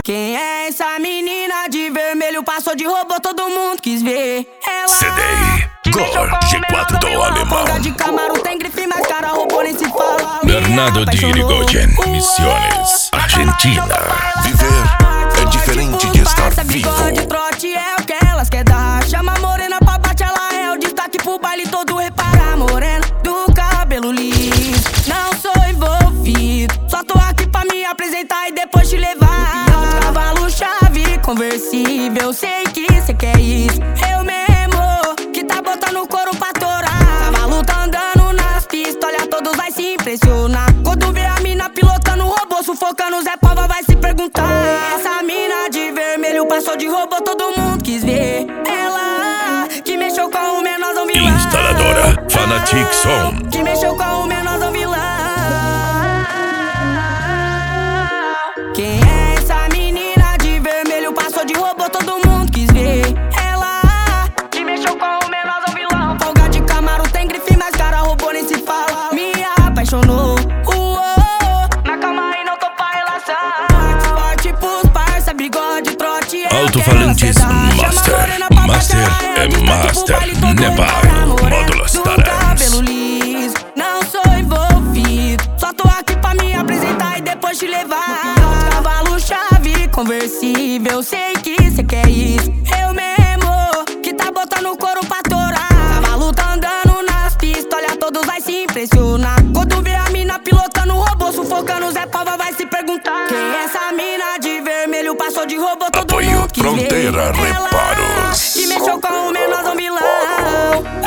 Quem é essa menina de vermelho? Passou de robô, todo mundo quis ver. Ela CDI, Gor, G4 do alemão. Folga de Camaro, tem grife, mas cara, robô nem se fala. Bernardo de Irigoyen, Misiones, Argentina. Viver é diferente de estar vivo. De trote é o que elas quer dar. Chama a morena pra bate, ela é o destaque pro baile todo. Repara a morena do cabelo liso. Não sou envolvido, só tô aqui pra me apresentar e depois te levar. Cavalo chave conversível, sei que cê quer isso. Eu mesmo que tá botando o couro pra torar. Cavalo tá andando nas pistas, olha, todos vai se impressionar. Quando vê a mina pilotando o robô, sufocando Zé Pava, vai se perguntar. Essa mina de vermelho passou de robô, todo mundo quis ver. Ela que mexeu com o menorzão vilão. Instaladora Fanatic Som. Que mexeu com o menorzão vilão. Quem é essa menina de vermelho? Passou de robô, todo mundo quis ver. Ela que mexeu com o menorzão vilão. Folga de Camaro, tem grife, mas cara, robô nem se fala. Me apaixonou, na calma aí, não tô pra relação. Forte pros parça, bigode, trote é Alto-falantes Master. Master é Master. Nepal, módulos cabelo liso, não sou envolvido, só tô aqui pra me apresentar e depois te levar. Cavalo chave conversível, sei que cê quer isso. Eu mesmo que tá botando o couro pra torar. Cavalo tá andando nas pistas, olha, todos vai se impressionar. Quando vê a mina pilotando o robô, sufocando Zé Pava, vai se perguntar. Quem é essa mina de vermelho? Passou de robô, todo Apoio mundo quis ver. Fronteira Reparos. Que mexeu com o menorzão vilão.